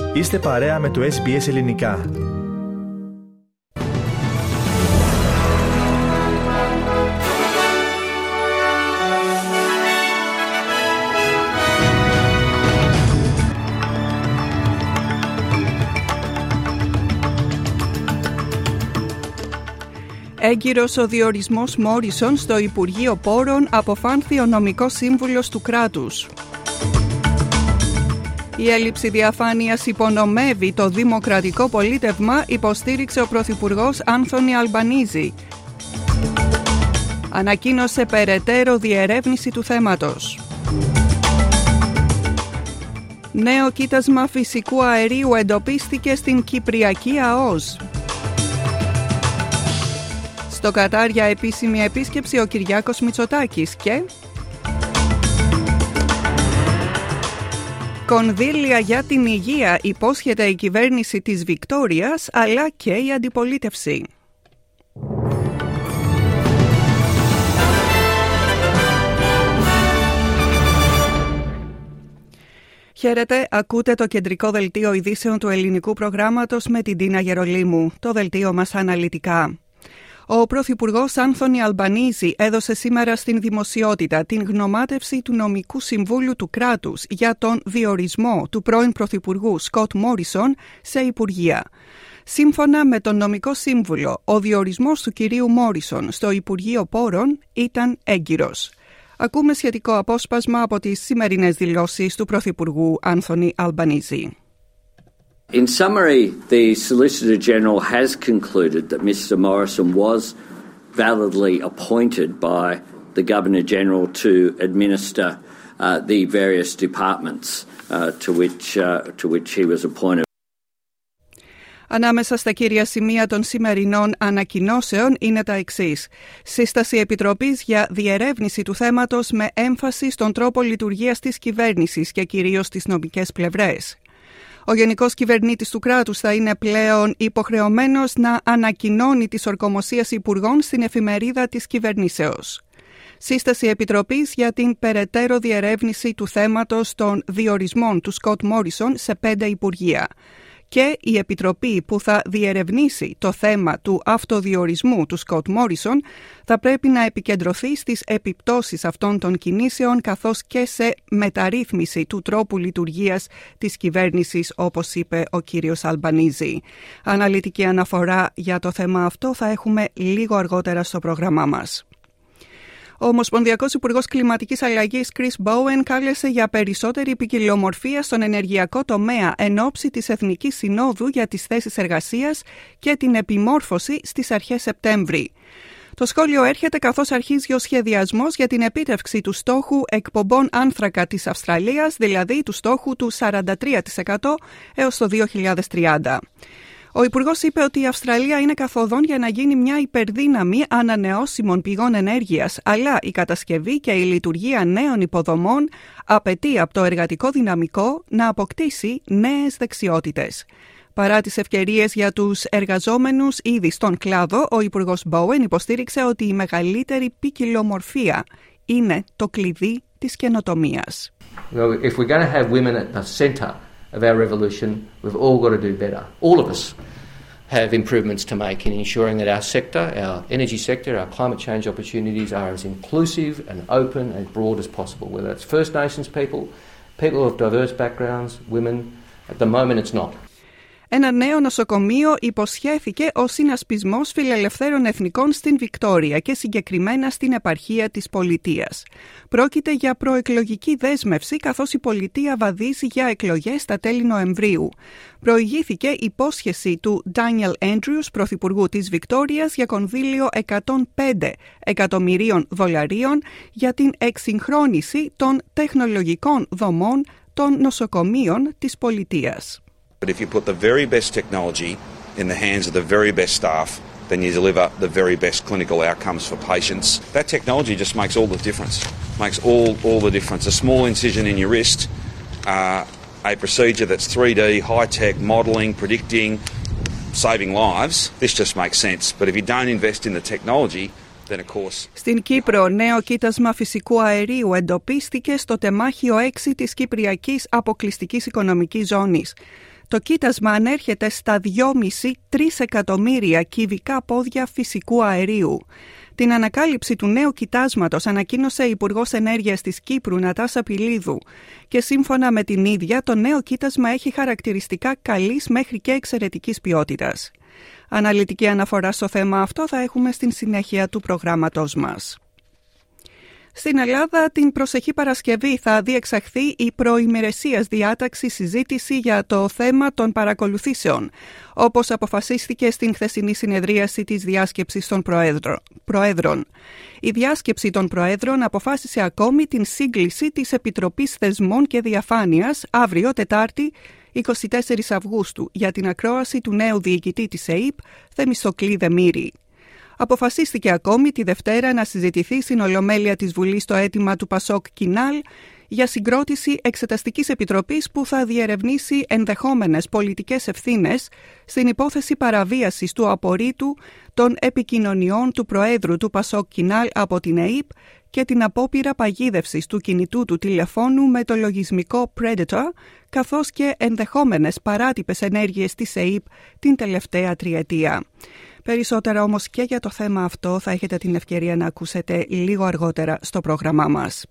Είστε παρέα με το SBS Ελληνικά. Έγκυρος ο διορισμός Μόρισον στο Υπουργείο Πόρων, αποφάνθη ο νομικός σύμβουλος του κράτους. Η έλλειψη διαφάνειας υπονομεύει το δημοκρατικό πολίτευμα, υποστήριξε ο Πρωθυπουργός Άνθονι Αλμπανίζη. Ανακοίνωσε περαιτέρω διερεύνηση του θέματος. Νέο κοίτασμα φυσικού αερίου εντοπίστηκε στην Κυπριακή ΑΟΣ. Στο Κατάρ για επίσημη επίσκεψη ο Κυριάκος Μητσοτάκης και κονδύλια για την υγεία υπόσχεται η κυβέρνηση της Βικτόριας, αλλά και η αντιπολίτευση. Χαίρετε, ακούτε το κεντρικό δελτίο ειδήσεων του ελληνικού προγράμματος με την Τίνα Γερολίμου. Το δελτίο μας αναλυτικά. Ο Πρωθυπουργός Άνθονι Αλμπανίζη έδωσε σήμερα στην δημοσιότητα την γνωμάτευση του νομικού συμβούλου του κράτους για τον διορισμό του πρώην Πρωθυπουργού Σκοτ Μόρισον σε υπουργεία. Σύμφωνα με τον νομικό σύμβουλο, ο διορισμός του κυρίου Μόρισον στο Υπουργείο Πόρων ήταν έγκυρος. Ακούμε σχετικό απόσπασμα από τις σημερινές δηλώσεις του Πρωθυπουργού Άνθονι Αλμπανίζη. In summary, the Solicitor General has concluded that Mr Morrison was validly appointed by the Governor-General to administer the various departments to which he was appointed. Ανάμεσα στα κύρια σημεία των σημερινών ανακοινώσεων είναι τα εξής. Σύσταση Επιτροπής για διερεύνηση του θέματος με έμφαση στον τρόπο λειτουργίας της κυβέρνησης και κυρίως στις νομικές πλευρές. Ο Γενικός Κυβερνήτης του κράτους θα είναι πλέον υποχρεωμένος να ανακοινώνει τις ορκομοσίες υπουργών στην εφημερίδα της κυβερνήσεως. Σύσταση Επιτροπής για την περαιτέρω διερεύνηση του θέματος των διορισμών του Σκοτ Μόρισον σε 5 υπουργεία. Και η Επιτροπή που θα διερευνήσει το θέμα του αυτοδιορισμού του Σκοτ Μόρισον θα πρέπει να επικεντρωθεί στις επιπτώσεις αυτών των κινήσεων καθώς και σε μεταρρύθμιση του τρόπου λειτουργίας της κυβέρνησης, όπως είπε ο κύριος Αλμπανίζη. Αναλυτική αναφορά για το θέμα αυτό θα έχουμε λίγο αργότερα στο πρόγραμμά μας. Ο Ομοσπονδιακός Υπουργός Κλιματικής Αλλαγής Chris Bowen κάλεσε για περισσότερη ποικιλομορφία στον ενεργειακό τομέα εν ώψη της Εθνικής Συνόδου για τις θέσεις εργασίας και την επιμόρφωση στις αρχές Σεπτέμβρη. Το σχόλιο έρχεται καθώς αρχίζει ο σχεδιασμός για την επίτευξη του στόχου εκπομπών άνθρακα της Αυστραλίας, δηλαδή του στόχου του 43% έως το 2030. Ο Υπουργός είπε ότι η Αυστραλία είναι καθοδόν για να γίνει μια υπερδύναμη ανανεώσιμων πηγών ενέργειας, αλλά η κατασκευή και η λειτουργία νέων υποδομών απαιτεί από το εργατικό δυναμικό να αποκτήσει νέες δεξιότητες. Παρά τις ευκαιρίες για τους εργαζόμενους ήδη στον κλάδο, ο Υπουργός Bowen υποστήριξε ότι η μεγαλύτερη ποικιλομορφία είναι το κλειδί της καινοτομίας. If we're going to have women at the center of our revolution, we've all got to do better. All of us have improvements to make in ensuring that our sector, our energy sector, our climate change opportunities are as inclusive and open and broad as possible, whether it's First Nations people, people of diverse backgrounds, women. At the moment it's not. Ένα νέο νοσοκομείο υποσχέθηκε ο Συνασπισμός Φιλελευθέρων Εθνικών στην Βικτόρια και συγκεκριμένα στην επαρχία της πολιτείας. Πρόκειται για προεκλογική δέσμευση καθώς η πολιτεία βαδίζει για εκλογές στα τέλη Νοεμβρίου. Προηγήθηκε υπόσχεση του Ντάνιελ Έντριους, πρωθυπουργού της Βικτόριας, για κονδύλιο $105 εκατομμυρίων για την εξυγχρόνιση των τεχνολογικών δομών των νοσοκομείων της πολιτείας. But if you put the very best technology in the hands of the very best staff, then you deliver the very best clinical outcomes for patients. That technology just makes all the difference. Makes all the difference. A small incision in your wrist, a procedure that's 3D, high-tech, modelling, predicting, saving lives. This just makes sense. But if you don't invest in the technology, then of course... Στην Κύπρο, νέο κοίτασμα φυσικού αερίου εντοπίστηκε στο τεμάχιο 6 της Κυπριακής Αποκλειστικής Οικονομικής Ζώνης. Το κοίτασμα ανέρχεται στα 2,5-3 εκατομμύρια κυβικά πόδια φυσικού αερίου. Την ανακάλυψη του νέου κοιτάσματος ανακοίνωσε η Υπουργός Ενέργειας της Κύπρου Νατάσα Πηλίδου και σύμφωνα με την ίδια το νέο κοίτασμα έχει χαρακτηριστικά καλής μέχρι και εξαιρετικής ποιότητας. Αναλυτική αναφορά στο θέμα αυτό θα έχουμε στην συνέχεια του προγράμματος μας. Στην Ελλάδα την προσεχή Παρασκευή θα διεξαχθεί η προημερησίας διάταξη συζήτηση για το θέμα των παρακολουθήσεων, όπως αποφασίστηκε στην χθεσινή συνεδρίαση της διάσκεψης των Προέδρων. Η διάσκεψη των Προέδρων αποφάσισε ακόμη την σύγκληση της Επιτροπής Θεσμών και Διαφάνειας αύριο Τετάρτη 24 Αυγούστου για την ακρόαση του νέου διοικητή της ΕΥΠ, Θεμιστοκλή Δεμήρη. Αποφασίστηκε ακόμη τη Δευτέρα να συζητηθεί στην Ολομέλεια της Βουλής το αίτημα του Πασόκ Κινάλ για συγκρότηση εξεταστικής επιτροπής που θα διερευνήσει ενδεχόμενες πολιτικές ευθύνες στην υπόθεση παραβίασης του απορρίτου των επικοινωνιών του Προέδρου του Πασόκ Κινάλ από την ΕΥΠ και την απόπειρα παγίδευσης του κινητού του τηλεφώνου με το λογισμικό Predator, καθώς και ενδεχόμενες παράτυπες ενέργειες της ΕΥΠ την τελευταία τριετία. Περισσότερα όμως και για το θέμα αυτό θα έχετε την ευκαιρία να ακούσετε λίγο αργότερα στο πρόγραμμά μας.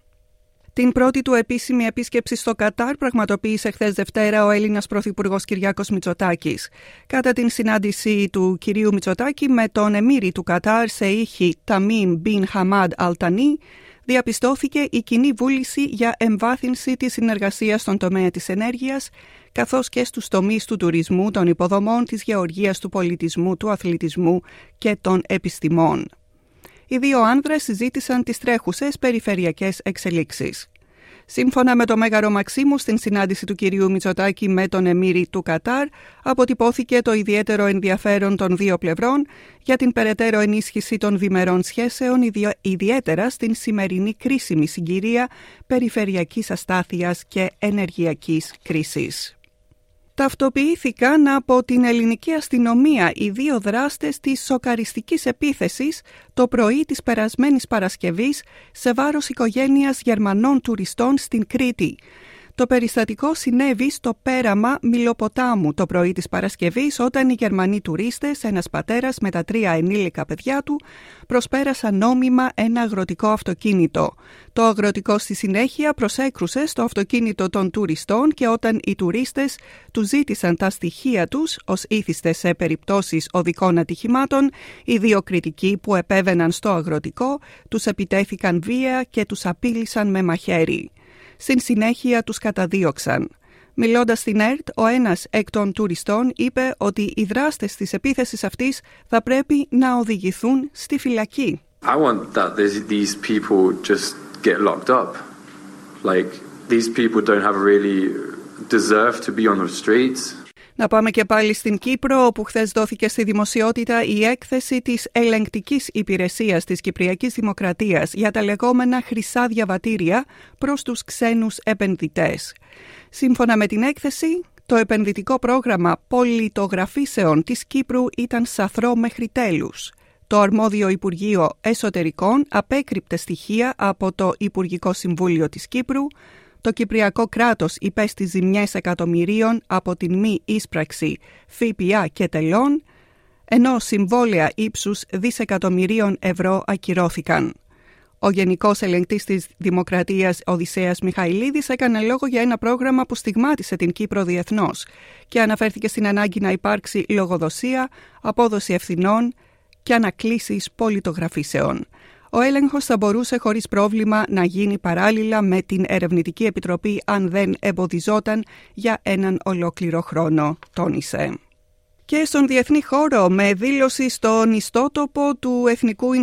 Την πρώτη του επίσημη επίσκεψη στο Κατάρ πραγματοποίησε χθες Δευτέρα ο Έλληνας Πρωθυπουργός Κυριάκος Μητσοτάκης. Κατά την συνάντηση του κυρίου Μητσοτάκη με τον εμίρη του Κατάρ Σεΐχη Ταμίμ Μπιν Χαμάντ Αλτανί, διαπιστώθηκε η κοινή βούληση για εμβάθυνση της συνεργασίας στον τομέα της ενέργειας, καθώς και στους τομείς του τουρισμού, των υποδομών, της γεωργίας, του πολιτισμού, του αθλητισμού και των επιστημών. Οι δύο άνδρες συζήτησαν τις τρέχουσες περιφερειακές εξελίξεις. Σύμφωνα με το Μέγαρο Μαξίμου, στην συνάντηση του κυρίου Μητσοτάκη με τον εμίρη του Κατάρ, αποτυπώθηκε το ιδιαίτερο ενδιαφέρον των δύο πλευρών για την περαιτέρω ενίσχυση των διμερών σχέσεων, ιδιαίτερα στην σημερινή κρίσιμη συγκυρία περιφερειακής αστάθειας και ενεργειακής κρίσης. Ταυτοποιήθηκαν από την ελληνική αστυνομία οι δύο δράστες της σοκαριστικής επίθεσης το πρωί της περασμένης Παρασκευής σε βάρος οικογένειας Γερμανών τουριστών στην Κρήτη. Το περιστατικό συνέβη στο πέραμα Μιλοποτάμου το πρωί της Παρασκευής, όταν οι Γερμανοί τουρίστες, ένας πατέρας με τα 3 ενήλικα παιδιά του, προσπέρασαν νόμιμα ένα αγροτικό αυτοκίνητο. Το αγροτικό στη συνέχεια προσέκρουσε στο αυτοκίνητο των τουριστών και όταν οι τουρίστες τους ζήτησαν τα στοιχεία τους, ως ήθιστε σε περιπτώσεις οδικών ατυχημάτων, οι δύο κριτικοί που επέβαιναν στο αγροτικό τους επιτέθηκαν βία και τους απείλησαν με μαχαίρι. Στην συνέχεια τους καταδίωξαν. Μιλώντας στην ΕΡΤ, ο ένας εκ των τουριστών είπε ότι οι δράστες της επίθεσης αυτής θα πρέπει να οδηγηθούν στη φυλακή. I want that these people just get locked up. Like, these people don't have really deserve to be on the streets. Να πάμε και πάλι στην Κύπρο, όπου χθες δόθηκε στη δημοσιότητα η έκθεση της ελεγκτικής υπηρεσίας της Κυπριακής Δημοκρατίας για τα λεγόμενα χρυσά διαβατήρια προς τους ξένους επενδυτές. Σύμφωνα με την έκθεση, το επενδυτικό πρόγραμμα πολιτογραφήσεων της Κύπρου ήταν σαθρό μέχρι τέλους. Το αρμόδιο Υπουργείο Εσωτερικών απέκρυπτε στοιχεία από το Υπουργικό Συμβούλιο της Κύπρου. Το Κυπριακό κράτος υπέστη ζημιές εκατομμυρίων από την μη ίσπραξη ΦΠΑ και τελών, ενώ συμβόλαια ύψους δισεκατομμυρίων ευρώ ακυρώθηκαν. Ο Γενικός Ελεγκτής της Δημοκρατίας Οδυσσέας Μιχαηλίδης έκανε λόγο για ένα πρόγραμμα που στιγμάτισε την Κύπρο διεθνώς και αναφέρθηκε στην ανάγκη να υπάρξει λογοδοσία, απόδοση ευθυνών και ανακλήσεις πολιτογραφήσεων. Ο έλεγχος θα μπορούσε χωρίς πρόβλημα να γίνει παράλληλα με την Ερευνητική Επιτροπή αν δεν εμποδιζόταν για έναν ολόκληρο χρόνο, τόνισε. Και στον διεθνή χώρο, με δήλωση στον ιστότοπο του Εθνικού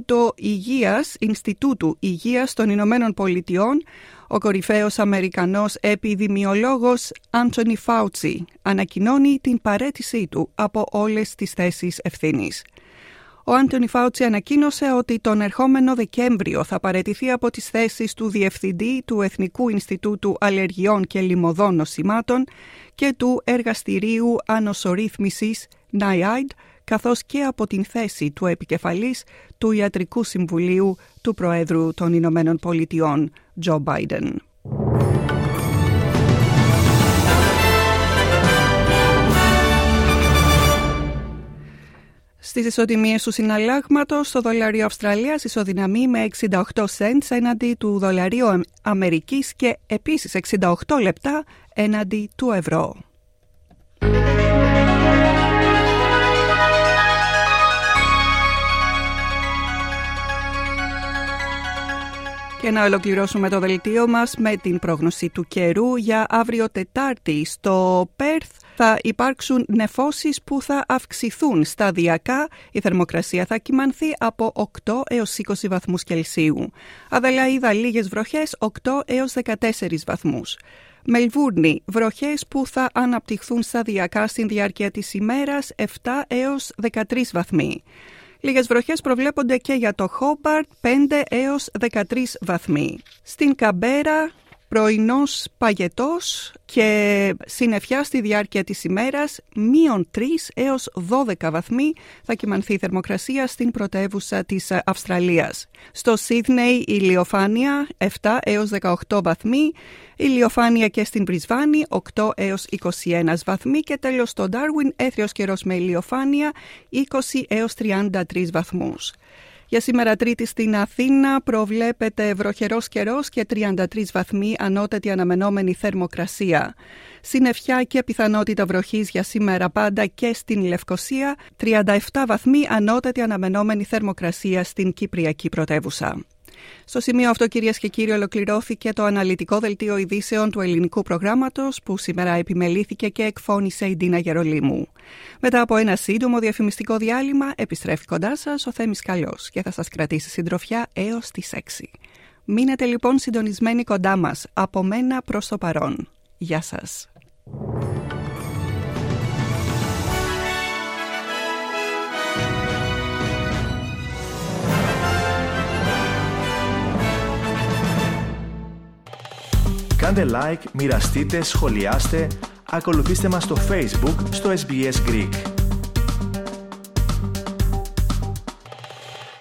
Ινστιτούτου Υγείας των Ηνωμένων Πολιτειών, ο κορυφαίος Αμερικανός επιδημιολόγος Άντονι Φάουτσι ανακοινώνει την παραίτησή του από όλες τις θέσεις ευθύνης. Ο Άντονι Φάουτσι ανακοίνωσε ότι τον ερχόμενο Δεκέμβριο θα παραιτηθεί από τις θέσεις του Διευθυντή του Εθνικού Ινστιτούτου Αλλεργιών και Λιμωδών Νοσημάτων και του Εργαστηρίου Ανοσορρύθμισης NIAID, καθώς και από την θέση του επικεφαλής του Ιατρικού Συμβουλίου του Προέδρου των Ηνωμένων Πολιτειών, Τζο Μπάιντεν. Στις ισοτιμίες του συναλλάγματος, το δολάριο Αυστραλίας ισοδυναμεί με 68 cents έναντι του δολαρίου Αμερικής και επίσης 68 λεπτά έναντι του ευρώ. Και να ολοκληρώσουμε το δελτίο μας με την πρόγνωση του καιρού για αύριο Τετάρτη. Στο Πέρθ θα υπάρξουν νεφώσεις που θα αυξηθούν σταδιακά. Η θερμοκρασία θα κυμανθεί από 8 έως 20 βαθμούς Κελσίου. Αδελαΐδα λίγες βροχές 8 έως 14 βαθμούς. Μελβούρνη, βροχές που θα αναπτυχθούν σταδιακά στην διάρκεια της ημέρας 7 έως 13 βαθμοί. Λίγες βροχές προβλέπονται και για το Χόμπαρτ 5 έως 13 βαθμοί. Στην Καμπέρα πρωινός παγετός και συννεφιά στη διάρκεια της ημέρας -3 έως 12 βαθμοί θα κυμανθεί η θερμοκρασία στην πρωτεύουσα της Αυστραλίας. Στο Σίδνεϊ ηλιοφάνεια 7 έως 18 βαθμοί, ηλιοφάνεια και στην Μπρισβάνη 8 έως 21 βαθμοί και τέλος στο Ντάρουιν έθριος καιρός με ηλιοφάνεια 20 έως 33 βαθμούς. Για σήμερα Τρίτη στην Αθήνα προβλέπεται βροχερός καιρός και 33 βαθμοί ανώτατη αναμενόμενη θερμοκρασία. Συννεφιά και πιθανότητα βροχής για σήμερα πάντα και στην Λευκοσία, 37 βαθμοί ανώτατη αναμενόμενη θερμοκρασία στην Κυπριακή πρωτεύουσα. Στο σημείο αυτό, κυρίες και κύριοι, ολοκληρώθηκε το αναλυτικό δελτίο ειδήσεων του ελληνικού προγράμματος που σήμερα επιμελήθηκε και εκφώνησε η Ντίνα Γερολίμου. Μετά από ένα σύντομο διαφημιστικό διάλειμμα, επιστρέφει κοντά σας ο Θέμης Καλιός και θα σας κρατήσει συντροφιά έως τις 6. Μείνετε λοιπόν συντονισμένοι κοντά μας, από μένα προς το παρόν. Γεια σας. Κάντε like, μοιραστείτε, σχολιάστε, ακολουθήστε μας στο Facebook, στο SBS Greek.